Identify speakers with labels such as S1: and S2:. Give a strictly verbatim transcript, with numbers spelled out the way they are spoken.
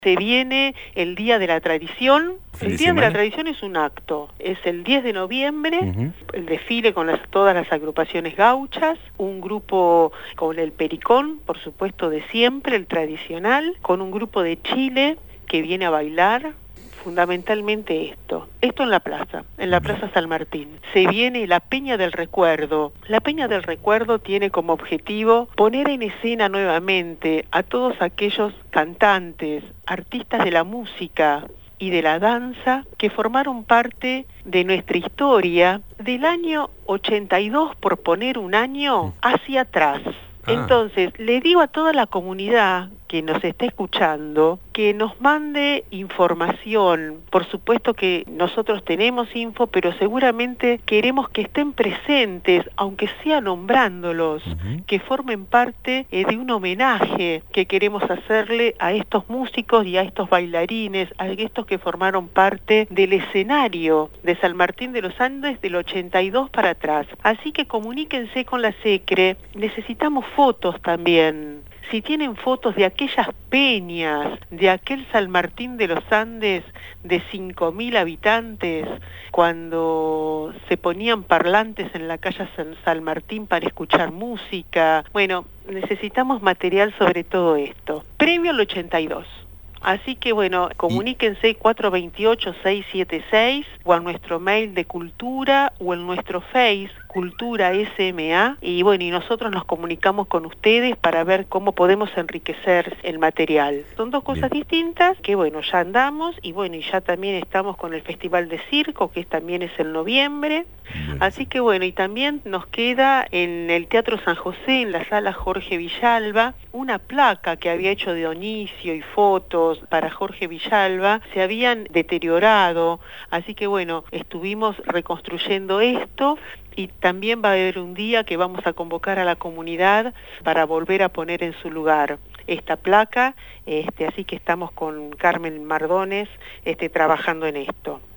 S1: Se viene el Día de la Tradición. El Día de la Tradición es un acto, es el diez de noviembre, uh-huh. el desfile con las, todas las agrupaciones gauchas, un grupo con el pericón, por supuesto de siempre, el tradicional, con un grupo de Chile que viene a bailar, fundamentalmente esto, esto en la plaza, en la Plaza San Martín. Se viene la Peña del Recuerdo. La Peña del Recuerdo tiene como objetivo poner en escena nuevamente a todos aquellos cantantes, artistas de la música y de la danza que formaron parte de nuestra historia del año ochenta y dos, por poner un año, hacia atrás. Ah. Entonces, le digo a toda la comunidad que nos está escuchando que nos mande información. Por supuesto que nosotros tenemos info, pero seguramente queremos que estén presentes, aunque sea nombrándolos, uh-huh. que formen parte eh, de un homenaje que queremos hacerle a estos músicos y a estos bailarines, a estos que formaron parte del escenario de San Martín de los Andes del ochenta y dos para atrás. Así que comuníquense con la SECRE, necesitamos fotos también. Si tienen fotos de aquellas peñas, de aquel San Martín de los Andes de cinco mil habitantes, cuando se ponían parlantes en la calle San, San Martín para escuchar música. Bueno, necesitamos material sobre todo esto. Previo al ochenta y dos. Así que bueno, comuníquense cuatro dos ocho, seis siete seis o a nuestro mail de Cultura o en nuestro Face, Cultura S M A, y bueno, y nosotros nos comunicamos con ustedes para ver cómo podemos enriquecer el material. Son dos cosas Bien. distintas, que bueno, ya andamos, y bueno, y ya también estamos con el Festival de Circo, que también es en noviembre. Bien. Así que bueno, y también nos queda en el Teatro San José, en la Sala Jorge Villalba, una placa que había hecho Dionisio y fotos para Jorge Villalba, se habían deteriorado, así que bueno, estuvimos reconstruyendo esto. Y también va a haber un día que vamos a convocar a la comunidad para volver a poner en su lugar esta placa, este, así que estamos con Carmen Mardones este, trabajando en esto.